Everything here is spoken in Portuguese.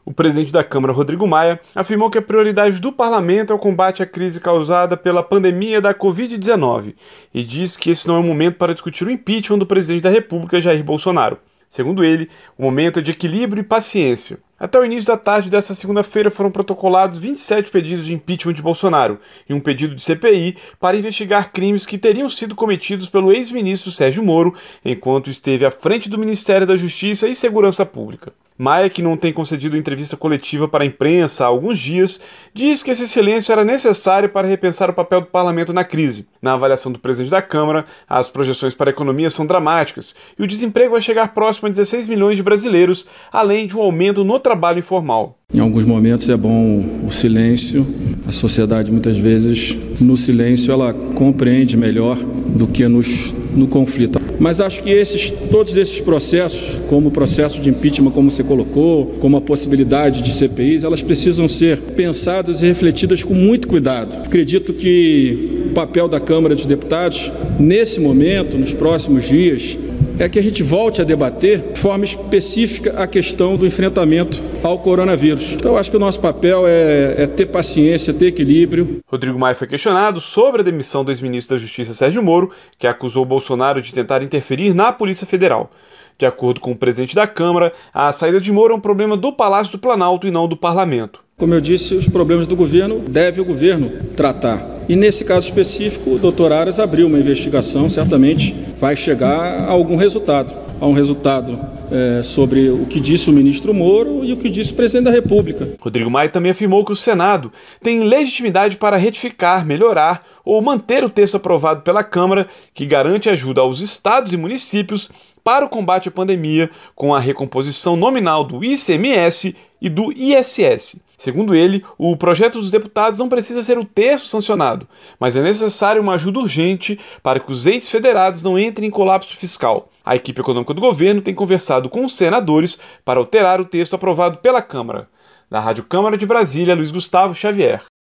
O presidente da Câmara, Rodrigo Maia, afirmou que a prioridade do parlamento é o combate à crise causada pela pandemia da Covid-19 e diz que esse não é o momento para discutir o impeachment do presidente da República, Jair Bolsonaro. Segundo ele, o momento é de equilíbrio e paciência. Até o início da tarde desta segunda-feira foram protocolados 27 pedidos de impeachment de Bolsonaro e um pedido de CPI para investigar crimes que teriam sido cometidos pelo ex-ministro Sérgio Moro enquanto esteve à frente do Ministério da Justiça e Segurança Pública. Maia, que não tem concedido entrevista coletiva para a imprensa há alguns dias, diz que esse silêncio era necessário para repensar o papel do parlamento na crise. Na avaliação do presidente da Câmara, as projeções para a economia são dramáticas e o desemprego vai chegar próximo a 16 milhões de brasileiros, além de um aumento no trabalho informal. Em alguns momentos é bom o silêncio. A sociedade, muitas vezes, no silêncio, ela compreende melhor do que no conflito. Mas acho que todos esses processos, como o processo de impeachment, como você colocou, como a possibilidade de CPIs, elas precisam ser pensadas e refletidas com muito cuidado. Acredito que o papel da Câmara dos Deputados, nesse momento, nos próximos dias, é que a gente volte a debater de forma específica a questão do enfrentamento ao coronavírus. Então, acho que o nosso papel é ter paciência, ter equilíbrio. Rodrigo Maia foi questionado sobre a demissão do ex-ministro da Justiça, Sérgio Moro, que acusou Bolsonaro de tentar interferir na Polícia Federal. De acordo com o presidente da Câmara, a saída de Moro é um problema do Palácio do Planalto e não do Parlamento. Como eu disse, os problemas do governo deve o governo tratar. E nesse caso específico, o doutor Aras abriu uma investigação, certamente vai chegar a algum resultado. Há um resultado sobre o que disse o ministro Moro e o que disse o presidente da República. Rodrigo Maia também afirmou que o Senado tem legitimidade para retificar, melhorar ou manter o texto aprovado pela Câmara, que garante ajuda aos estados e municípios para o combate à pandemia, com a recomposição nominal do ICMS e do ISS. Segundo ele, o projeto dos deputados não precisa ser o texto sancionado, mas é necessário uma ajuda urgente para que os entes federados não entrem em colapso fiscal. A equipe econômica do governo tem conversado com os senadores para alterar o texto aprovado pela Câmara. Da Rádio Câmara de Brasília, Luiz Gustavo Xavier.